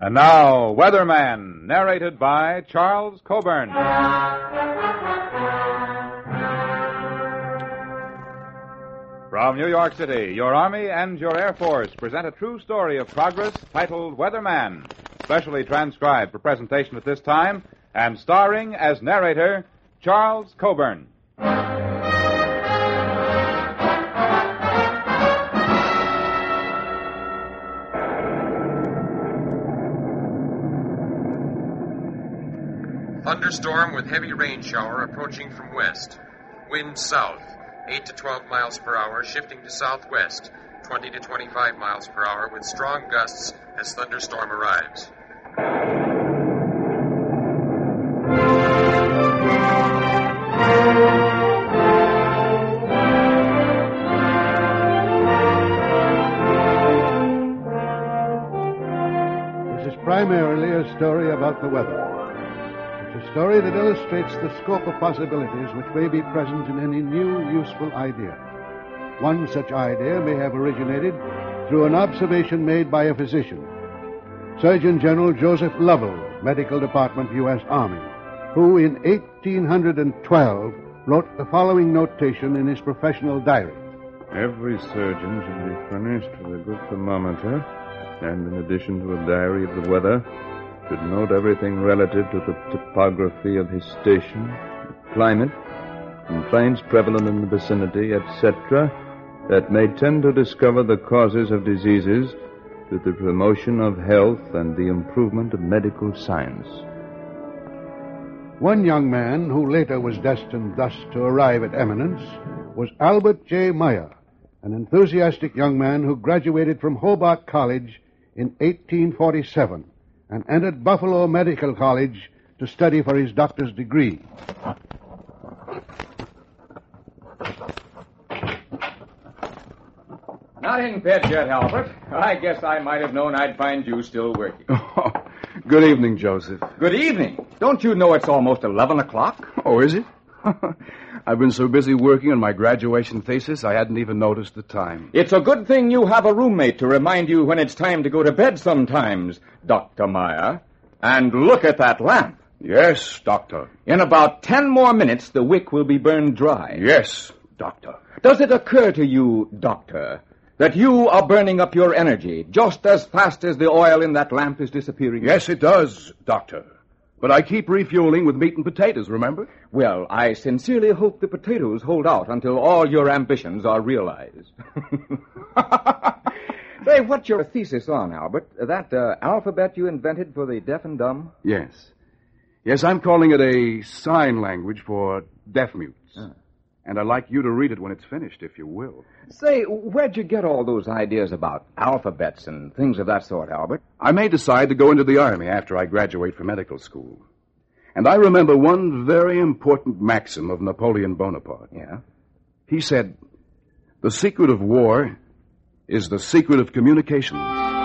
And now, Weatherman, narrated by Charles Coburn. From New York City, your Army and your Air Force present a true story of progress titled Weatherman, specially transcribed for presentation at this time, and starring as narrator Charles Coburn. Thunderstorm with heavy rain shower approaching from west. Wind south, 8 to 12 miles per hour, shifting to southwest, 20 to 25 miles per hour, with strong gusts as thunderstorm arrives. This is primarily a story about the weather. It's a story that illustrates the scope of possibilities which may be present in any new, useful idea. One such idea may have originated through an observation made by a physician, Surgeon General Joseph Lovell, Medical Department, U.S. Army, who in 1812 wrote the following notation in his professional diary. Every surgeon should be furnished with a good thermometer, and in addition to a diary of the weather, should note everything relative to the topography of his station, the climate, complaints prevalent in the vicinity, etc., that may tend to discover the causes of diseases, to the promotion of health and the improvement of medical science. One young man who later was destined thus to arrive at eminence was Albert J. Meyer, an enthusiastic young man who graduated from Hobart College in 1847 and entered Buffalo Medical College to study for his doctor's degree. Not in bed yet, Albert. I guess I might have known I'd find you still working. Oh, good evening, Joseph. Good evening. Don't you know it's almost 11 o'clock? Oh, is it? I've been so busy working on my graduation thesis, I hadn't even noticed the time. It's a good thing you have a roommate to remind you when it's time to go to bed sometimes, Dr. Meyer. And look at that lamp. Yes, Doctor. In about 10 more minutes, the wick will be burned dry. Yes, Doctor. Does it occur to you, Doctor, that you are burning up your energy just as fast as the oil in that lamp is disappearing? Yes, it does, Doctor. But I keep refueling with meat and potatoes, remember? Well, I sincerely hope the potatoes hold out until all your ambitions are realized. Say, what's your thesis on, Albert? That alphabet you invented for the deaf and dumb? Yes. Yes, I'm calling it a sign language for deaf mutes. And I'd like you to read it when it's finished, if you will. Say, where'd you get all those ideas about alphabets and things of that sort, Albert? I may decide to go into the Army after I graduate from medical school. And I remember one very important maxim of Napoleon Bonaparte. Yeah? He said, "The secret of war is the secret of communication."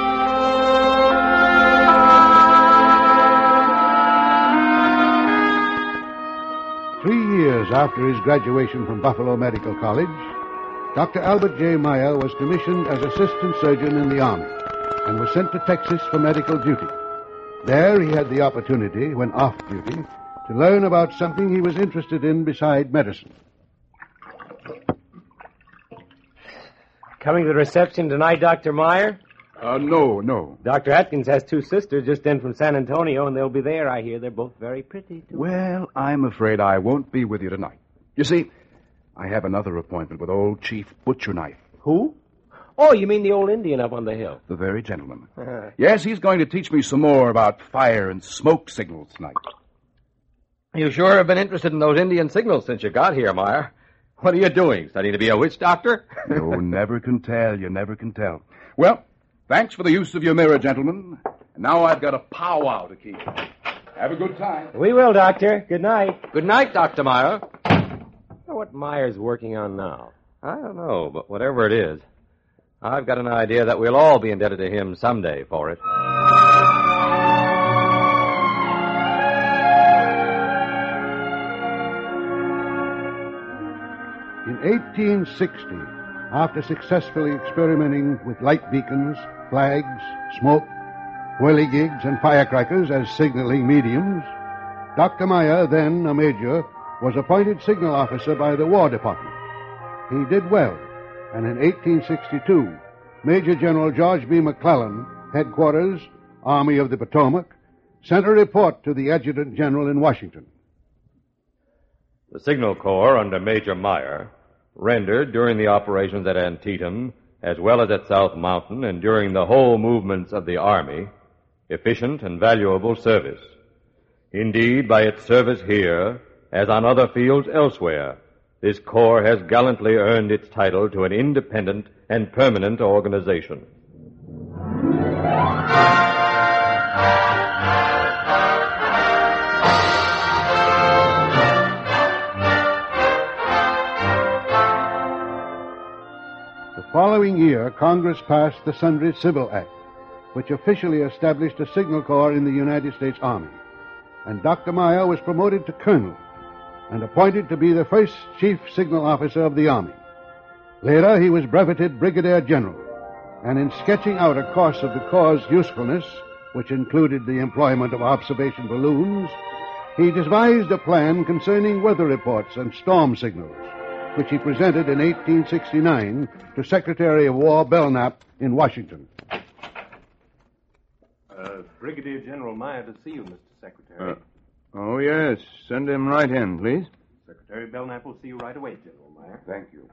3 years after his graduation from Buffalo Medical College, Dr. Albert J. Meyer was commissioned as assistant surgeon in the Army and was sent to Texas for medical duty. There he had the opportunity, when off duty, to learn about something he was interested in beside medicine. Coming to the reception tonight, Dr. Meyer? No. Dr. Atkins has 2 sisters just in from San Antonio, and they'll be there, I hear. They're both very pretty, too. Well, I'm afraid I won't be with you tonight. You see, I have another appointment with old Chief Butcher Knife. Who? Oh, you mean the old Indian up on the hill? The very gentleman. Yes, he's going to teach me some more about fire and smoke signals tonight. You sure have been interested in those Indian signals since you got here, Meyer. What are you doing? Studying to be a witch doctor? You never can tell. You never can tell. Well, thanks for the use of your mirror, gentlemen. And now I've got a powwow to keep. Have a good time. We will, Doctor. Good night. Good night, Dr. Meyer. What Meyer's working on now? I don't know, but whatever it is, I've got an idea that we'll all be indebted to him someday for it. In 1860, after successfully experimenting with light beacons, flags, smoke, whirligigs, and firecrackers as signaling mediums, Dr. Meyer, then a major, was appointed signal officer by the War Department. He did well, and in 1862, Major General George B. McClellan, headquarters, Army of the Potomac, sent a report to the Adjutant General in Washington. The Signal Corps under Major Meyer rendered during the operations at Antietam, as well as at South Mountain and during the whole movements of the Army, efficient and valuable service. Indeed, by its service here, as on other fields elsewhere, this Corps has gallantly earned its title to an independent and permanent organization. The following year, Congress passed the Sundry Civil Act, which officially established a Signal Corps in the United States Army. And Dr. Meyer was promoted to colonel and appointed to be the first chief signal officer of the Army. Later, he was breveted brigadier general, and in sketching out a course of the Corps' usefulness, which included the employment of observation balloons, he devised a plan concerning weather reports and storm signals, which he presented in 1869 to Secretary of War Belknap in Washington. Brigadier General Meyer to see you, Mr. Secretary. Oh, yes. Send him right in, please. Secretary Belknap will see you right away, General Meyer. Thank you.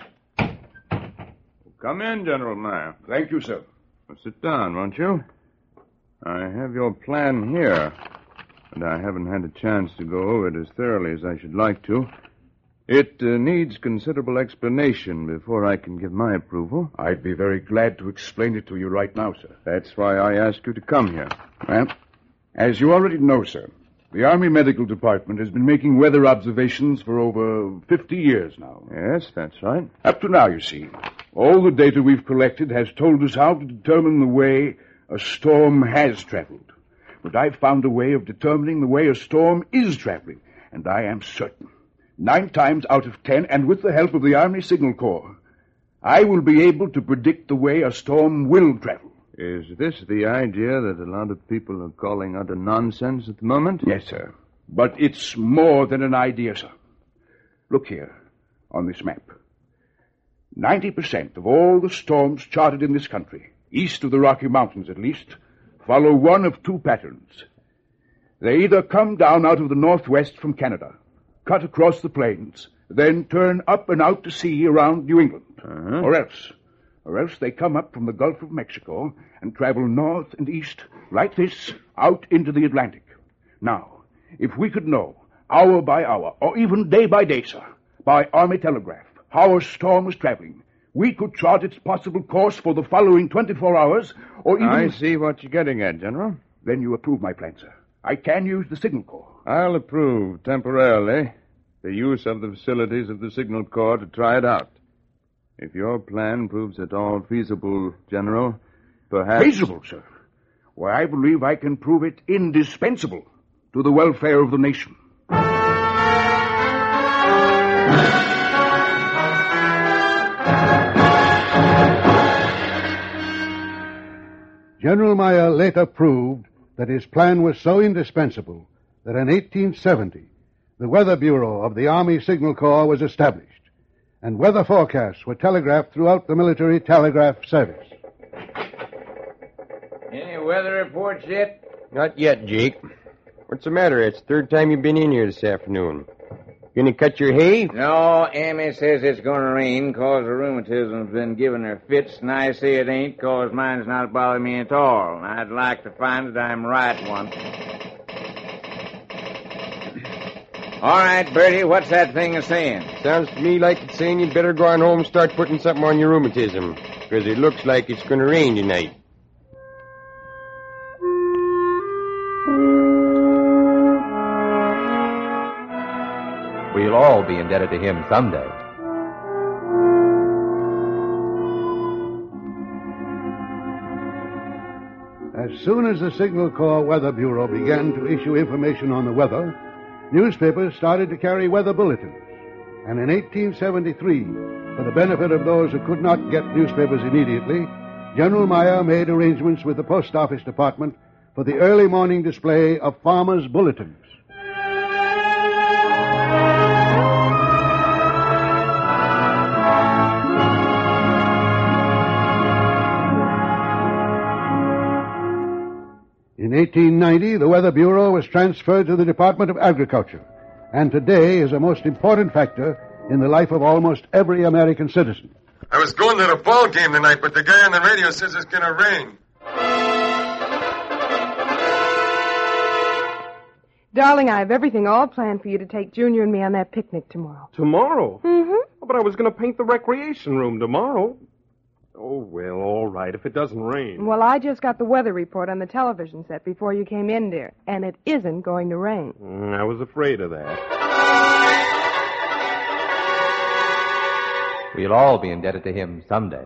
Come in, General Meyer. Thank you, sir. Well, sit down, won't you? I have your plan here, and I haven't had a chance to go over it as thoroughly as I should like to. It needs considerable explanation before I can give my approval. I'd be very glad to explain it to you right now, sir. That's why I asked you to come here. Well, as you already know, sir, the Army Medical Department has been making weather observations for over 50 years now. Yes, that's right. Up to now, you see, all the data we've collected has told us how to determine the way a storm has traveled. But I've found a way of determining the way a storm is traveling, and I am certain, 9 times out of 10, and with the help of the Army Signal Corps, I will be able to predict the way a storm will travel. Is this the idea that a lot of people are calling utter nonsense at the moment? Yes, sir. But it's more than an idea, sir. Look here, on this map. 90% of all the storms charted in this country, east of the Rocky Mountains at least, follow one of 2 patterns. They either come down out of the northwest from Canada, cut across the plains, then turn up and out to sea around New England. Or else they come up from the Gulf of Mexico and travel north and east, like this, out into the Atlantic. Now, if we could know, hour by hour, or even day by day, sir, by Army telegraph, how a storm was traveling, we could chart its possible course for the following 24 hours, or even... I see what you're getting at, General. Then you approve my plan, sir. I can use the Signal Corps. I'll approve, temporarily, the use of the facilities of the Signal Corps to try it out. If your plan proves at all feasible, General, perhaps... Feasible, sir? Why, I believe I can prove it indispensable to the welfare of the nation. General Meyer later proved that his plan was so indispensable that in 1870, the Weather Bureau of the Army Signal Corps was established, and weather forecasts were telegraphed throughout the military telegraph service. Any weather reports yet? Not yet, Jake. What's the matter? It's the 3rd time you've been in here this afternoon. Gonna cut your hay? No, Amy says it's going to rain 'cause the rheumatism's been giving her fits, and I say it ain't 'cause mine's not bothering me at all. I'd like to find that I'm right once. All right, Bertie, what's that thing saying? Sounds to me like it's saying you'd better go on home and start putting something on your rheumatism, because it looks like it's going to rain tonight. We'll all be indebted to him someday. As soon as the Signal Corps Weather Bureau began to issue information on the weather, newspapers started to carry weather bulletins. And in 1873, for the benefit of those who could not get newspapers immediately, General Meyer made arrangements with the Post Office Department for the early morning display of farmers' bulletins. In 1890, the Weather Bureau was transferred to the Department of Agriculture, and today is a most important factor in the life of almost every American citizen. I was going to the ball game tonight, but the guy on the radio says it's going to rain. Darling, I have everything all planned for you to take Junior and me on that picnic tomorrow. Tomorrow? Mm-hmm. Oh, but I was going to paint the recreation room tomorrow. Oh, well, all right, if it doesn't rain. Well, I just got the weather report on the television set before you came in, dear, and it isn't going to rain. I was afraid of that. We'll all be indebted to him someday.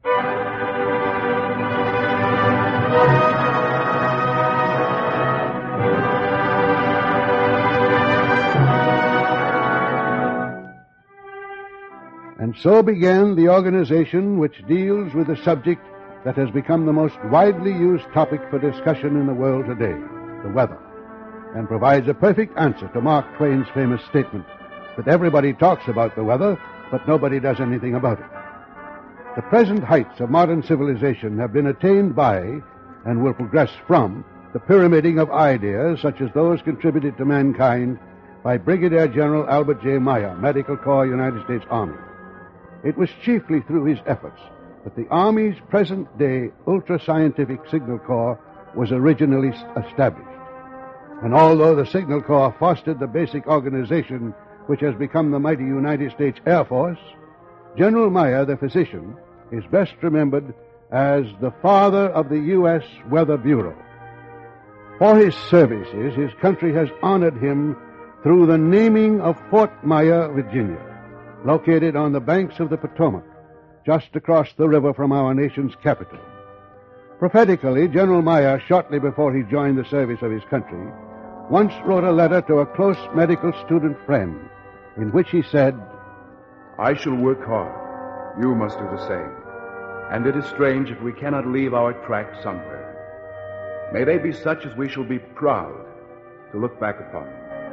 And so began the organization which deals with the subject that has become the most widely used topic for discussion in the world today, the weather, and provides a perfect answer to Mark Twain's famous statement that everybody talks about the weather, but nobody does anything about it. The present heights of modern civilization have been attained by, and will progress from, the pyramiding of ideas such as those contributed to mankind by Brigadier General Albert J. Meyer, Medical Corps, United States Army. It was chiefly through his efforts that the Army's present-day ultra-scientific Signal Corps was originally established. And although the Signal Corps fostered the basic organization which has become the mighty United States Air Force, General Meyer, the physician, is best remembered as the father of the U.S. Weather Bureau. For his services, his country has honored him through the naming of Fort Myer, Virginia, located on the banks of the Potomac, just across the river from our nation's capital. Prophetically, General Meyer, shortly before he joined the service of his country, once wrote a letter to a close medical student friend, in which he said, I shall work hard. You must do the same. And it is strange if we cannot leave our tracks somewhere. May they be such as we shall be proud to look back upon.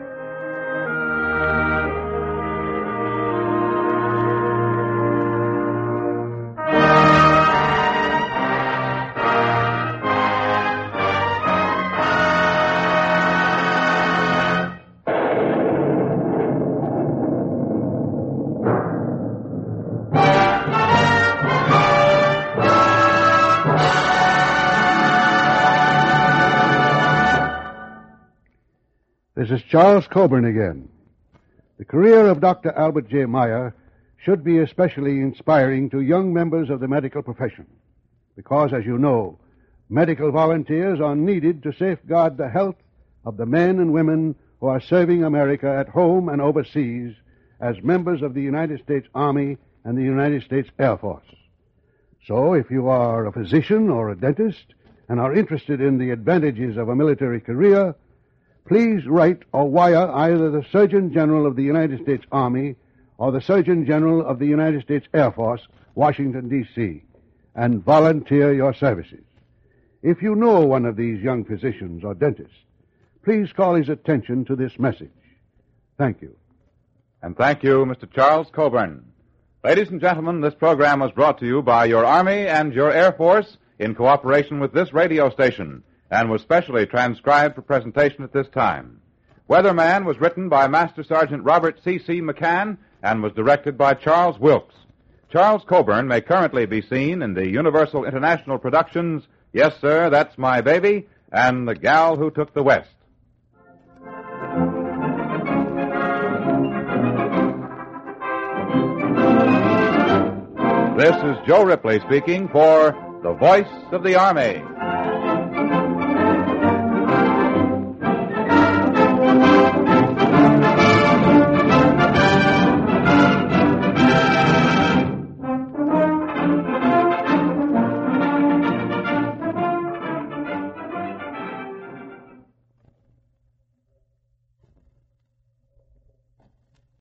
This is Charles Coburn again. The career of Dr. Albert J. Meyer should be especially inspiring to young members of the medical profession, because, as you know, medical volunteers are needed to safeguard the health of the men and women who are serving America at home and overseas as members of the United States Army and the United States Air Force. So, if you are a physician or a dentist and are interested in the advantages of a military career, please write or wire either the Surgeon General of the United States Army or the Surgeon General of the United States Air Force, Washington, D.C., and volunteer your services. If you know one of these young physicians or dentists, please call his attention to this message. Thank you. And thank you, Mr. Charles Coburn. Ladies and gentlemen, this program was brought to you by your Army and your Air Force in cooperation with this radio station, and was specially transcribed for presentation at this time. Weatherman was written by Master Sergeant Robert C.C. McCann and was directed by Charles Wilkes. Charles Coburn may currently be seen in the Universal International productions Yes, Sir, That's My Baby and The Gal Who Took the West. This is Joe Ripley speaking for the Voice of the Army.